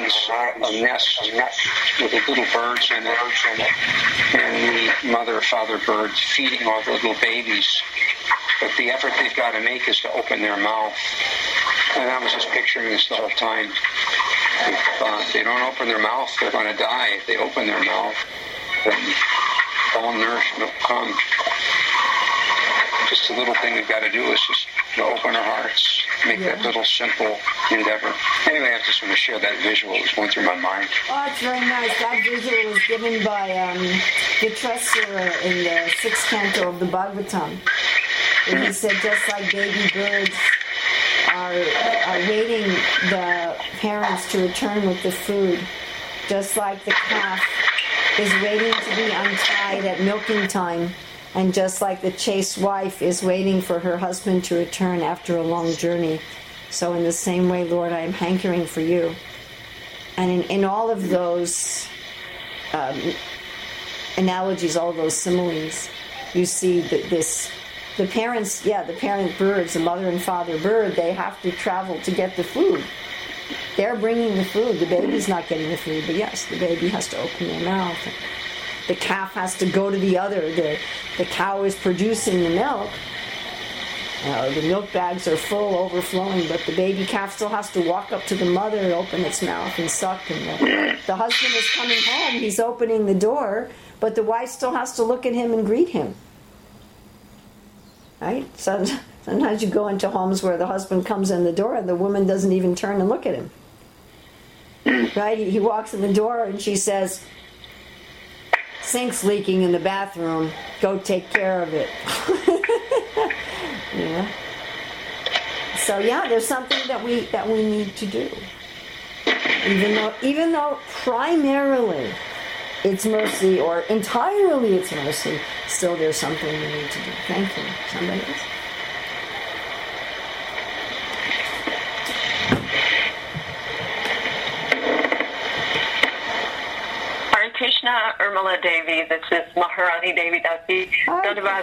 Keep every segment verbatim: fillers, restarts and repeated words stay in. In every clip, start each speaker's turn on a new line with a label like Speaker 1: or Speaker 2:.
Speaker 1: nice a nest with the little birds in it, and the mother or father birds feeding all the little babies. But the effort they've got to make is to open their mouth. And I was just picturing this the whole time. If uh, they don't open their mouth, they're going to die. If they open their mouth, then all nourishment will come. Just a little thing we've got to do is just to open our hearts, make yeah. that little simple endeavor. Anyway, I just want to share that visual. It was going through my mind.
Speaker 2: Oh, it's very nice. That visual was given by um, the Tresser in the sixth canto of the Bhagavatam. And he said, just like baby birds are, are waiting the parents to return with the food, just like the calf is waiting to be untied at milking time, and just like the chaste wife is waiting for her husband to return after a long journey, so in the same way, Lord, I am hankering for you. And in, in all of those um, analogies, all those similes, you see that this, the parents, yeah, the parent birds, the mother and father bird, they have to travel to get the food. They're bringing the food. The baby's not getting the food, but yes, the baby has to open their mouth. The calf has to go to the other. The, the cow is producing the milk. Uh, the milk bags are full, overflowing, but the baby calf still has to walk up to the mother and open its mouth and suck. And the, the husband is coming home. He's opening the door, but the wife still has to look at him and greet him. Right? So sometimes you go into homes where the husband comes in the door and the woman doesn't even turn and look at him. Right? He, he walks in the door and she says, "Sink's leaking in the bathroom. Go take care of it." Yeah. So yeah, there's something that we that we need to do. Even though even though primarily it's mercy, or entirely it's mercy, still there's something we need to do. Thank you. Somebody else?
Speaker 3: Hare Krishna, Urmila Devi. This is Maharani Devi Dasi. Dhanyavad.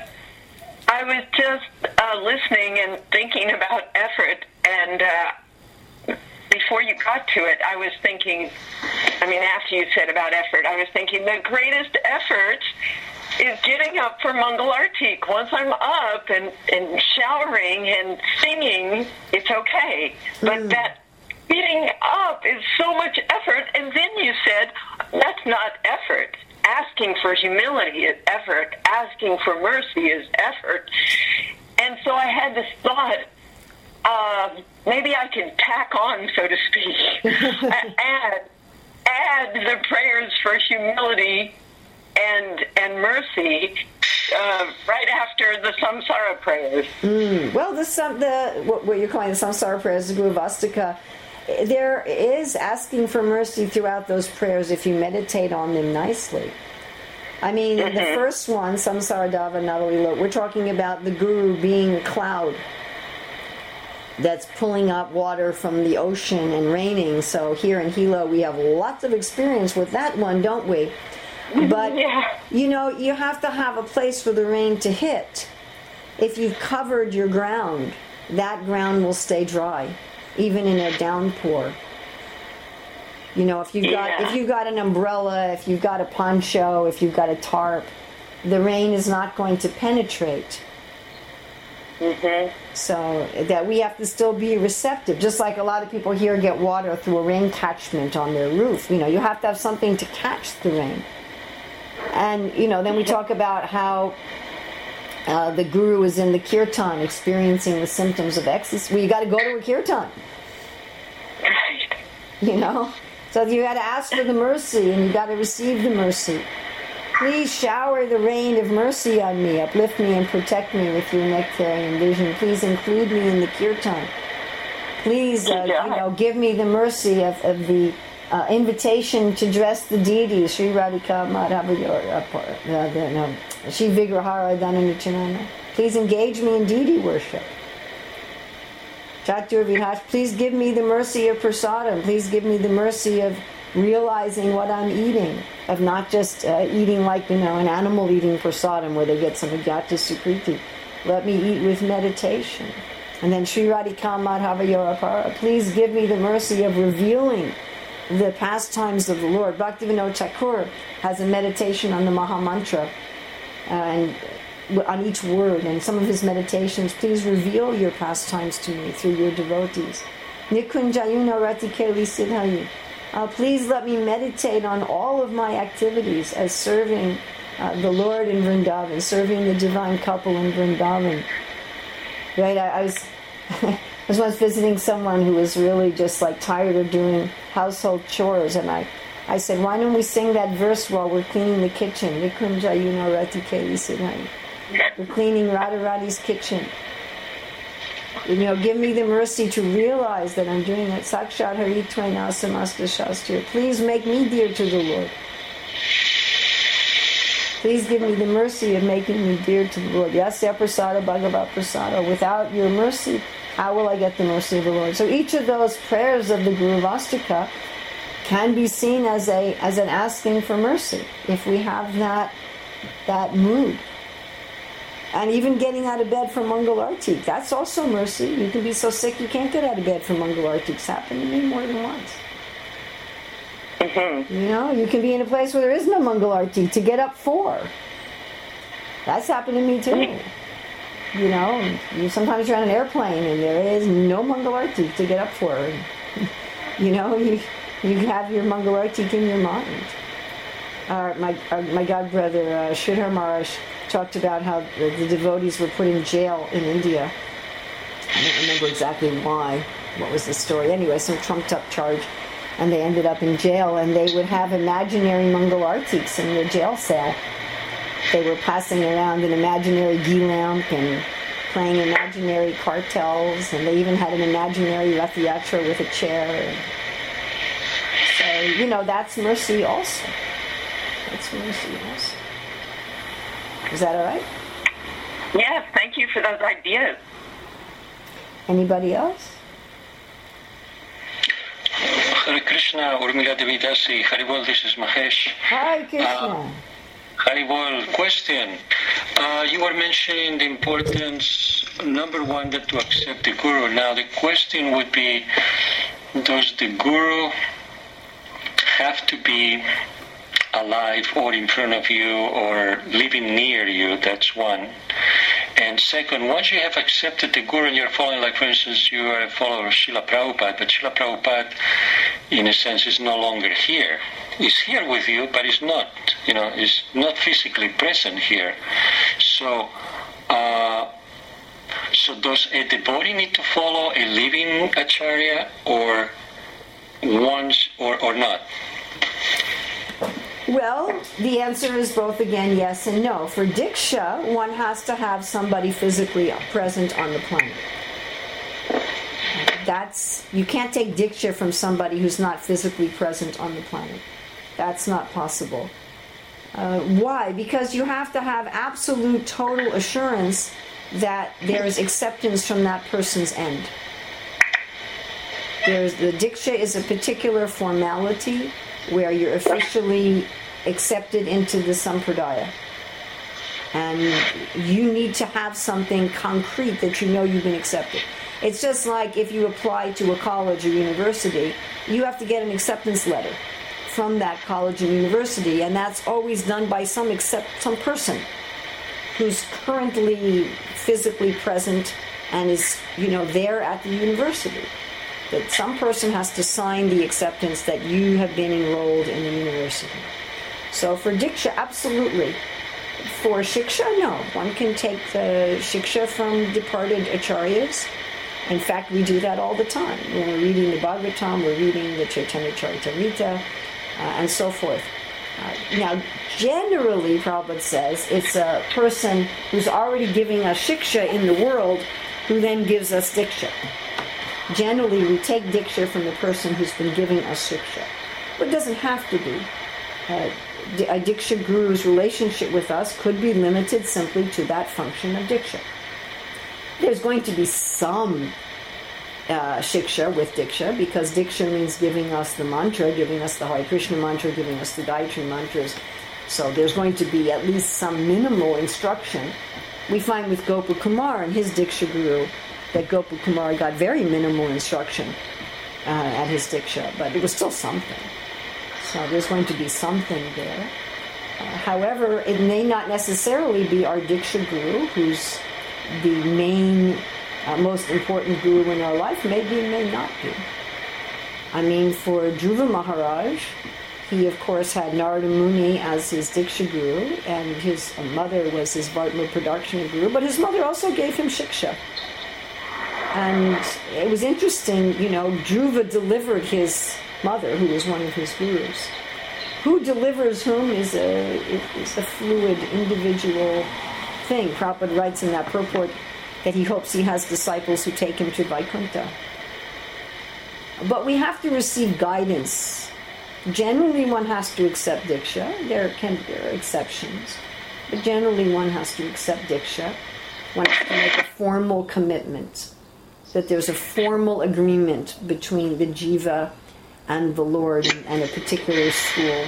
Speaker 3: I was just uh, listening and thinking about effort, and uh, before you got to it, I was thinking, I mean, after you said about effort, I was thinking the greatest effort is getting up for Mangal Artik. Once I'm up and, and showering and singing, it's okay. But mm. that getting up is so much effort, and then you said, that's not effort. Asking for humility is effort. Asking for mercy is effort. And so I had this thought, uh, maybe I can tack on, so to speak, add, add the prayers for humility and and mercy uh, right after the samsara prayers.
Speaker 2: Mm. Well, the, the what you're calling the samsara prayers, the Guru Vastika, there is asking for mercy throughout those prayers if you meditate on them nicely. I mean, mm-hmm. the first one, Samsara Dava Nalalila, we're talking about the Guru being a cloud that's pulling up water from the ocean and raining. So here in Hilo, we have lots of experience with that one, don't we? But, yeah. you know, you have to have a place for the rain to hit. If you've covered your ground, that ground will stay dry, even in a downpour. You know, if you've got
Speaker 3: yeah.
Speaker 2: if you've got an umbrella, if you've got a poncho, if you've got a tarp, the rain is not going to penetrate.
Speaker 3: Mm-hmm.
Speaker 2: So that we have to still be receptive. Just like a lot of people here get water through a rain catchment on their roof. You know, you have to have something to catch the rain. And, you know, then we talk about how uh, the Guru is in the kirtan experiencing the symptoms of ecstasy. Well, you got to go to a kirtan.
Speaker 3: Right.
Speaker 2: You know? So you got to ask for the mercy, and you got to receive the mercy. Please shower the rain of mercy on me. Uplift me and protect me with your nectarian vision. Please include me in the kirtan. Please, uh, you know, give me the mercy of, of the uh, invitation to dress the deities. Sri Radhika Madhavayor, no, Sri Vigrahara Dhananachanana. Please engage me in deity worship. Chatur Vihash, please give me the mercy of prasadam. Please give me the mercy of realizing what I'm eating, of not just uh, eating like, you know, an animal eating prasadam where they get some agyata sukriti. Let me eat with meditation. And then Sri Radhika Madhava Yorapara, please give me the mercy of revealing the pastimes of the Lord. Bhaktivinoda Thakur has a meditation on the Maha Mantra, uh, and on each word, and some of his meditations, please reveal your pastimes to me through your devotees. Nikunjayuna Ratikeli Siddhayu. Uh, please let me meditate on all of my activities as serving uh, the Lord in Vrindavan, serving the divine couple in Vrindavan. Right? I, I was I was once visiting someone who was really just like tired of doing household chores, and I, I said, why don't we sing that verse while we're cleaning the kitchen? Nikunjayuna Ratikeli Siddhayu. We're cleaning Radharani's kitchen. You know, give me the mercy to realize that I'm doing it. Sakshat Hari Twaina Samasta Shastra. Please make me dear to the Lord. Please give me the mercy of making me dear to the Lord. Yasya Prasada Bhagavat Prasada. Without your mercy, how will I get the mercy of the Lord? So each of those prayers of the Guru Vastika can be seen as a as an asking for mercy if we have that that mood. And even getting out of bed for Mangal Arti, that's also mercy. You can be so sick you can't get out of bed for Mangal Arti. It's happened to me more than once.
Speaker 3: Mm-hmm.
Speaker 2: You know, you can be in a place where there is no Mangal Arti to get up for. That's happened to me too. You know, you sometimes you're on an airplane and there is no Mangal Arti to get up for. You know, you you have your Mangal Arti in your mind. Uh, my uh, my god brother uh, Sridhar Maharaj talked about how the, the devotees were put in jail in India. I don't remember exactly why. What was the story? Anyway, some trumped up charge. And they ended up in jail, and they would have imaginary Mangal Artis in their jail cell. They were passing around an imaginary ghee lamp and playing imaginary cartels, and they even had an imaginary Rath Yatra with a chair. So, you know, that's mercy also. That's mercy also. Is that all right?
Speaker 3: Yes, thank you for those ideas.
Speaker 2: Anybody else?
Speaker 1: Hare Krishna, Urmila Devi Dasi. Haribol, this is Mahesh.
Speaker 2: Hare Krishna.
Speaker 1: Uh, Haribol, question. Uh, you were mentioning the importance, number one, that to accept the Guru. Now, the question would be, does the Guru have to be alive or in front of you or living near you? That's one. And second, once you have accepted the Guru and you're following, like for instance, you are a follower of Srila Prabhupada, but Srila Prabhupada, in a sense, is no longer here. He's here with you, but he's not, you know, he's not physically present here. So, uh, so does a devotee need to follow a living acharya or once or, or not?
Speaker 2: Well, the answer is both again yes and no. For Diksha, one has to have somebody physically present on the planet. That's, you can't take Diksha from somebody who's not physically present on the planet. That's not possible. Uh, why? Because you have to have absolute total assurance that there is acceptance from that person's end. There's, the Diksha is a particular formality where you're officially accepted into the Sampradaya. And you need to have something concrete that you know you've been accepted. It's just like if you apply to a college or university, you have to get an acceptance letter from that college and university, and that's always done by some accept, some person who's currently physically present and is, you know, there at the university. That some person has to sign the acceptance that you have been enrolled in the university. So for Diksha, absolutely. For Shiksha, no. One can take the Shiksha from departed acharyas. In fact, we do that all the time. When we're reading the Bhagavatam, we're reading the Chaitanya Charitamrita, uh, and so forth. Uh, now, generally, Prabhupada says, it's a person who's already giving us Shiksha in the world who then gives us Diksha. Generally, we take Diksha from the person who's been giving us Shiksha. But it doesn't have to be. Uh, a Diksha Guru's relationship with us could be limited simply to that function of Diksha. There's going to be some uh, Shiksha with Diksha, because Diksha means giving us the mantra, giving us the Hare Krishna mantra, giving us the Gayatri mantras. So there's going to be at least some minimal instruction. We find with Gopal Kumar and his Diksha Guru that Gopal Kumar got very minimal instruction. uh, at his Diksha, but it was still something. So there's going to be something there. Uh, however, it may not necessarily be our Diksha Guru, who's the main, uh, most important guru in our life. Maybe, may not be. I mean, for Dhruva Maharaj, he of course had Narada Muni as his Diksha Guru, and his mother was his Vartma Pradakshina Guru, but his mother also gave him Shiksha. And it was interesting, you know, Dhruva delivered his mother, who was one of his gurus. Who delivers whom is a, is a fluid, individual thing. Prabhupada writes in that purport that he hopes he has disciples who take him to Vaikuntha. But we have to receive guidance. Generally, one has to accept Diksha. There can there are exceptions. But generally, one has to accept Diksha. One has to make a formal commitment. That there's a formal agreement between the jiva and the Lord and a particular school.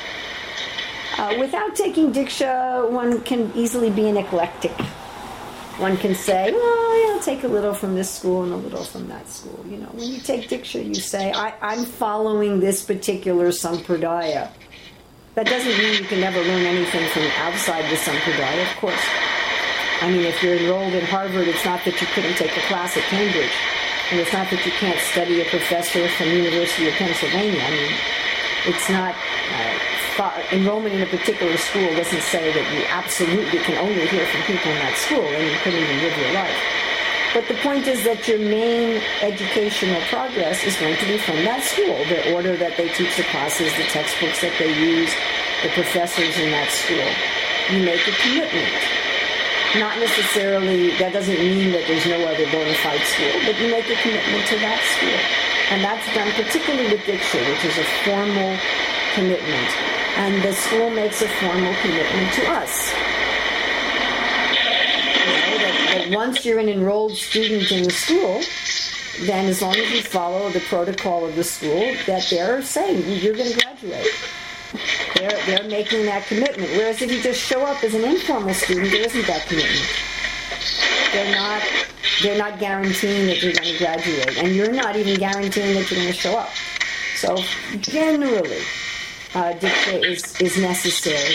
Speaker 2: Uh, without taking Diksha, one can easily be an eclectic. One can say, well, I'll take a little from this school and a little from that school. You know, when you take Diksha, you say, I, I'm following this particular Sampradaya. That doesn't mean you can never learn anything from outside the Sampradaya, of course. I mean, if you're enrolled in Harvard, it's not that you couldn't take a class at Cambridge. And it's not that you can't study a professor from the University of Pennsylvania. I mean, it's not... Uh, far, enrollment in a particular school doesn't say that you absolutely can only hear from people in that school, and you couldn't even live your life. But the point is that your main educational progress is going to be from that school. The order that they teach the classes, the textbooks that they use, the professors in that school. You make a commitment. Not necessarily, that doesn't mean that there's no other bona fide school, but you make a commitment to that school. And that's done particularly with Diksha, which is a formal commitment. And the school makes a formal commitment to us. You know, that, that once you're an enrolled student in the school, then as long as you follow the protocol of the school, that they're saying you're going to graduate. They're, they're making that commitment. Whereas if you just show up as an informal student, there isn't that commitment. They're not, they're not guaranteeing that you're going to graduate. And you're not even guaranteeing that you're going to show up. So generally, uh, Diksha is, is necessary.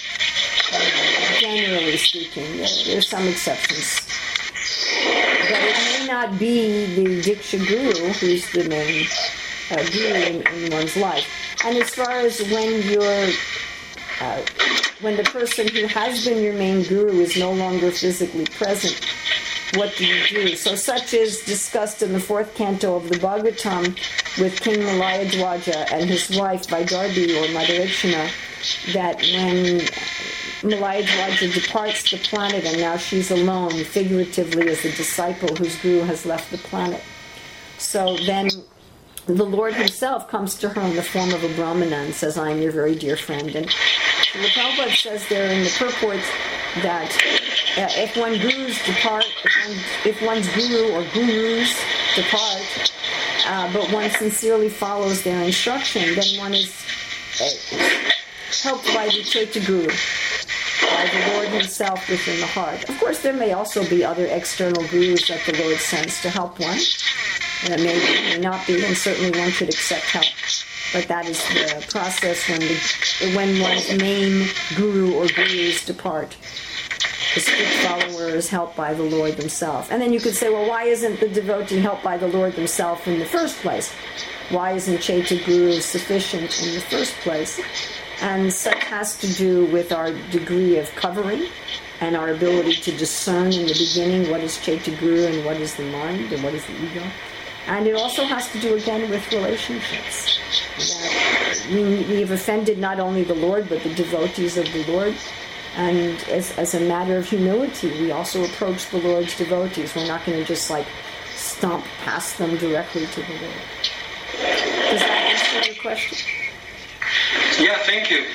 Speaker 2: Uh, generally speaking, there, there's some exceptions. But it may not be the Diksha Guru who's the main uh, guru in, in one's life. And as far as when you're, uh, when the person who has been your main guru is no longer physically present, what do you do? So such is discussed in the fourth canto of the Bhagavatam with King Malayadwaja and his wife Vaidarbi or Madhurikshana, that when Malayadwaja departs the planet and now she's alone, figuratively as a disciple whose guru has left the planet. So then the Lord himself comes to her in the form of a Brahmana and says, I am your very dear friend. And the Prabhupada says there in the purport that uh, if one gurus depart, if, one, if one's guru or gurus depart, uh, but one sincerely follows their instruction, then one is uh, helped by the Chaita Guru, by the Lord himself within the heart. Of course, there may also be other external gurus that the Lord sends to help one. It may be, may not be, and certainly one should accept help. But that is the process when the, when one's main guru or gurus depart. The strict follower is helped by the Lord himself. And then you could say, well, why isn't the devotee helped by the Lord himself in the first place? Why isn't Chaita Guru sufficient in the first place? And such has to do with our degree of covering and our ability to discern in the beginning what is Chaita Guru and what is the mind and what is the ego. And it also has to do, again, with relationships. That we, we have offended not only the Lord, but the devotees of the Lord. And as, as a matter of humility, we also approach the Lord's devotees. We're not going to just, like, stomp past them directly to the Lord. Does that answer your question?
Speaker 1: Yeah, thank you.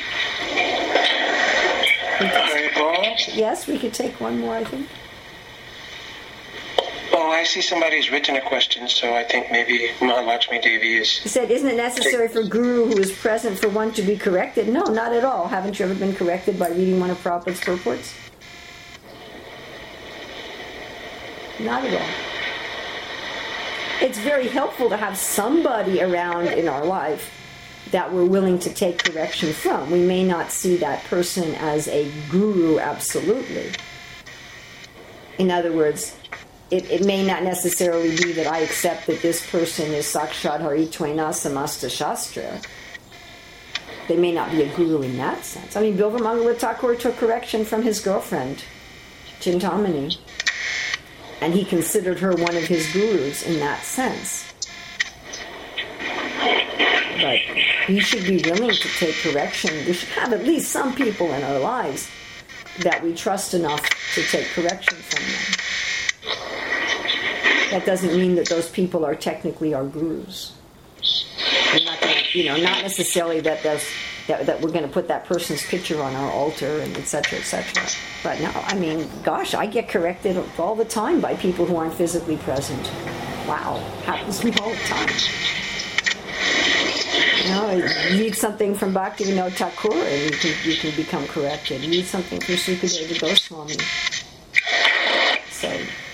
Speaker 2: Yes, we could take one more, I think.
Speaker 4: Oh, I see somebody's written a question, so I think maybe Mahalakshmi Devi is...
Speaker 2: He said, isn't it necessary for Guru who is present for one to be corrected? No, not at all. Haven't you ever been corrected by reading one of Prabhupada's purports? Not at all. it's very helpful to have somebody around in our life that we're willing to take correction from. We may not see that person as a guru absolutely. In other words, it, it may not necessarily be that I accept that this person is Sakshat Haritvaina Samasta Shastra. They may not be a guru in that sense. I mean, Bilvamangala Thakur took correction from his girlfriend, Chintamani, and he considered her one of his gurus in that sense. But we should be willing to take correction. We should have at least some people in our lives that we trust enough to take correction from them. That doesn't mean that those people are technically our gurus. We're not gonna, you know, not necessarily that those, that, that we're going to put that person's picture on our altar and et cetera, et cetera. But no, I mean, gosh, I get corrected all the time by people who aren't physically present. Wow, happens to me all the time. You know, you need something from Bhaktivinoda Thakur and you can, you can become corrected. You need something from Sukadeva Goswami. So,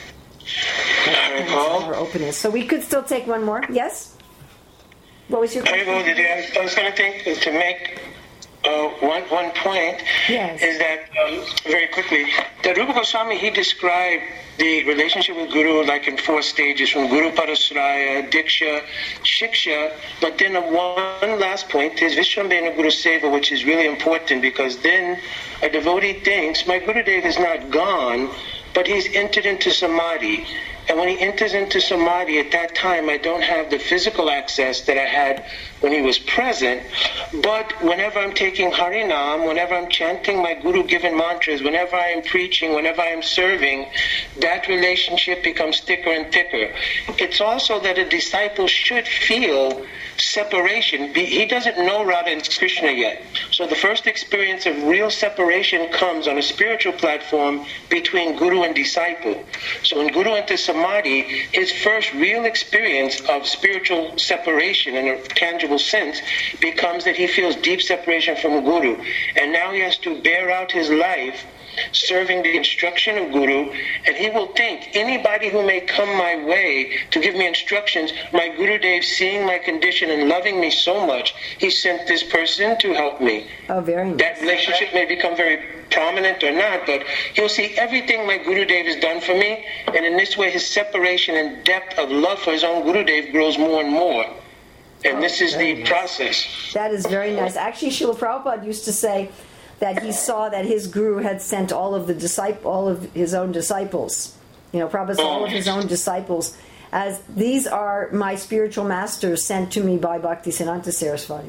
Speaker 2: that's our openness. So we could still take one more. Yes? What was your question?
Speaker 4: I was going to think to make uh, one one point.
Speaker 2: Yes.
Speaker 4: Is that um, very quickly that Rupa Goswami, he described the relationship with Guru like in four stages, from Guru Parasraya, Diksha, Shiksha, but then one last point is Vishwambhena Guru Seva, which is really important because then a devotee thinks, my Gurudev is not gone, but he's entered into Samadhi. And when he enters into Samadhi, at that time, I don't have the physical access that I had when he was present. But whenever I'm taking Harinam, whenever I'm chanting my Guru-given mantras, whenever I am preaching, whenever I am serving, that relationship becomes thicker and thicker. It's also that a disciple should feel separation. He doesn't know Radha and Krishna yet. So the first experience of real separation comes on a spiritual platform between Guru and disciple. So when Guru enters Samadhi, his first real experience of spiritual separation in a tangible sense becomes that he feels deep separation from Guru. And now he has to bear out his life serving the instruction of Guru, and he will think, anybody who may come my way to give me instructions, my Gurudev, seeing my condition and loving me so much, he sent this person to help me.
Speaker 2: Oh, very nice.
Speaker 4: That relationship may become very prominent or not, but he'll see everything my Gurudev has done for me, and in this way his separation and depth of love for his own Gurudev grows more and more. And oh, this is the nice. process.
Speaker 2: That is very nice. Actually, Srila Prabhupada used to say that he saw that his guru had sent all of the disciple, all of his own disciples. You know, Prabhupada saw all of his own disciples as these are my spiritual masters sent to me by Bhaktisiddhanta Saraswati.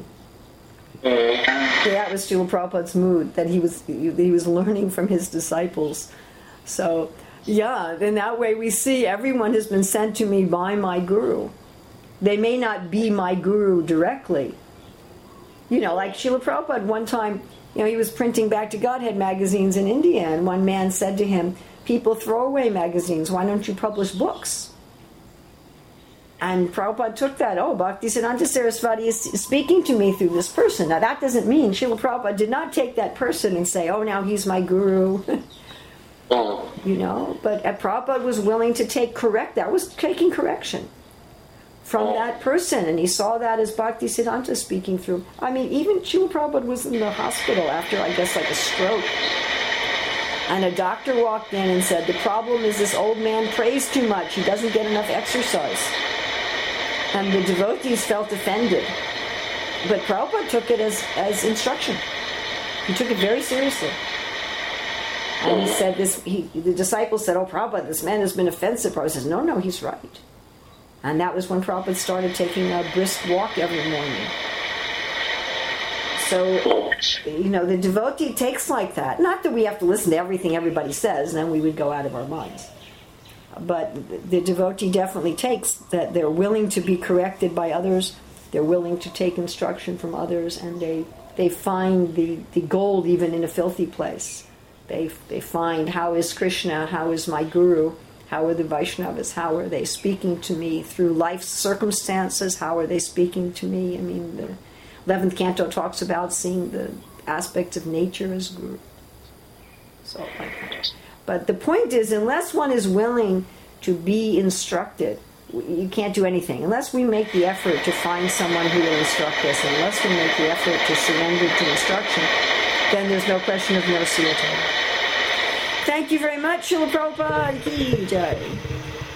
Speaker 2: So that was Srila Prabhupada's mood, that he was he was learning from his disciples. So, yeah, in that way we see everyone has been sent to me by my guru. They may not be my guru directly. You know, like Srila Prabhupada one time, you know, he was printing Back to Godhead magazines in India, and one man said to him, people throw away magazines, why don't you publish books? And Prabhupada took that, oh, Bhaktisiddhanta Saraswati is speaking to me through this person. Now that doesn't mean, Srila Prabhupada did not take that person and say, oh, now he's my guru. You know, but Prabhupada was willing to take correct, that was taking correction from that person, and he saw that as Bhaktisiddhanta speaking through. I mean, even Srila Prabhupada was in the hospital after, I guess, like a stroke. And a doctor walked in and said, the problem is this old man prays too much. He doesn't get enough exercise. And the devotees felt offended. But Prabhupada took it as, as instruction. He took it very seriously. And he said this, he, the disciples said, oh, Prabhupada, this man has been offensive. Prabhupada says, no, no, he's right. And that was when Prabhupada started taking a brisk walk every morning. So, you know, the devotee takes like that. Not that we have to listen to everything everybody says, then we would go out of our minds. But the devotee definitely takes that they're willing to be corrected by others, they're willing to take instruction from others, and they, they find the, the gold even in a filthy place. They, they find, how is Krishna, how is my Guru, how are the Vaishnavas? How are they speaking to me through life's circumstances? How are they speaking to me? I mean, the eleventh canto talks about seeing the aspects of nature as Guru. So, like that. But the point is, unless one is willing to be instructed, you can't do anything. Unless we make the effort to find someone who will instruct us, unless we make the effort to surrender to instruction, then there's no question of mercy at all. Thank you very much, Srila Prabhupada Ki Jai.